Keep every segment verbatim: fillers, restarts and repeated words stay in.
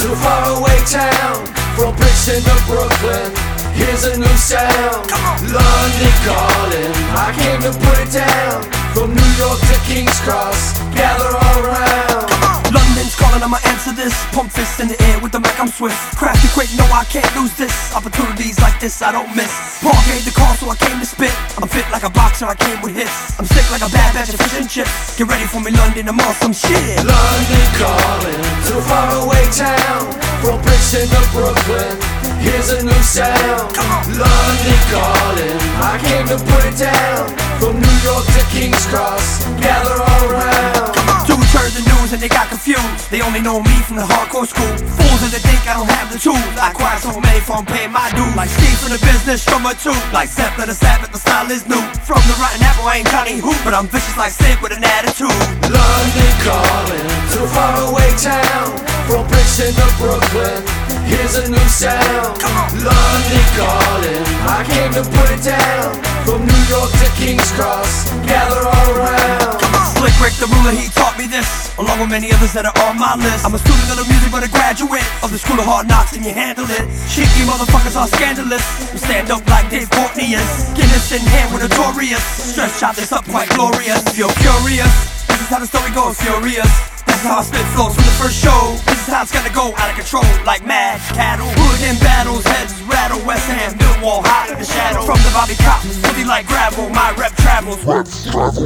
to a faraway town. From Brixton to Brooklyn, here's a new sound. London calling, I came to put it down. From New York to King's Cross, gather all around. London's calling, I'ma answer this. Pump fists in the air with the mic, I'm swift. Crafty quick, no I can't lose this. Opportunities like this I don't miss. Paul gave the call so I came to spit. I'm fit like a boxer, I came with hits. I'm sick like a bad batch of fish and chips. Get ready for me London, I'm on some shit. London calling, to a faraway town. From Brixton to Brooklyn, here's a new sound. London calling, I came to put it down. From New York to King's Cross, gather all around. Dudes heard the news and they got confused. They only know me from the hardcore school. Fools that they think I don't have the tools. I acquire so many from paying my dues. Like Steve from the business, drummer too. Like Seth of the Sabbath, the style is new. From the rotten apple, I ain't Johnny Who, but I'm vicious like Sid with an attitude. London calling, to a faraway town. From Brixton to Brooklyn, here's a new sound. London calling, I came to put it down. From New York to King's Cross, gather all around. Slick Rick the ruler, he taught me this, along with many others that are on my list. I'm a student of the music but a graduate of the school of hard knocks, and you handle it. Cheeky motherfuckers are scandalous. We stand up like Dave Courtney is. Guinness in hand with Notorious. Stretch out this up quite glorious. If you're curious, this is how the story goes, furious. This is how I spit flows from the first show. This is how it's gonna go, out of control, like mad cattle. Hooligan battles, heads rattle. West Ham, Millwall, hot in the shadow. From the Bobby Cop, filthy like gravel. My rep travels. Rep travel.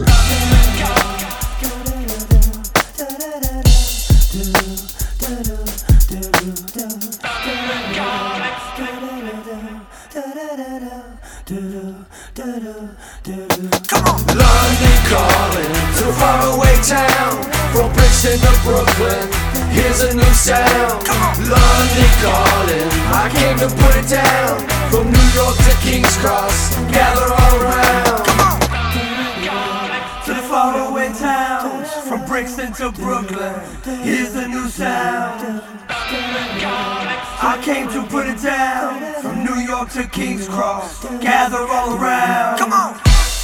Come on. London calling, to a faraway town. From Brixton to Brooklyn, here's a new sound. London calling, I came to put it down. From New York to King's Cross, gather all around. To the faraway towns, from Brixton to Brooklyn, here's the new sound. I came to put it down. From New York to King's Cross, gather all around. Come on.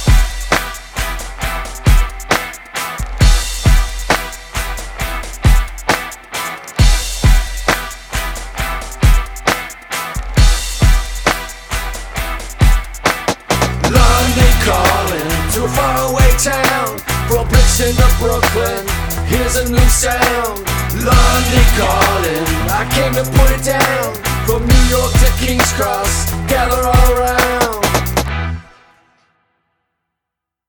London calling, to a faraway town. From Brixton to Brooklyn, here's a new sound. London calling, I came to put it down. From New York to King's Cross.